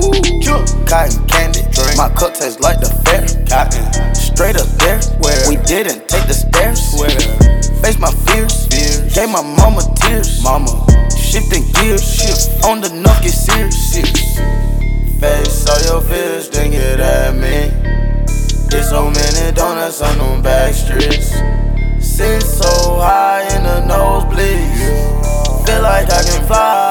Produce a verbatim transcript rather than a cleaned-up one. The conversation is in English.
Cotton candy, Drink. my cup tastes like the fair. Cotton, Straight up there, Where? we didn't take the stairs. swear, Face my fears, fears, gave my mama tears. mama, Shifting gears, shift on the knuck, get serious. serious. Face all your fears, then get at me. There's so many donuts on them back streets. Sit so high in the nosebleeds, feel like I can fly.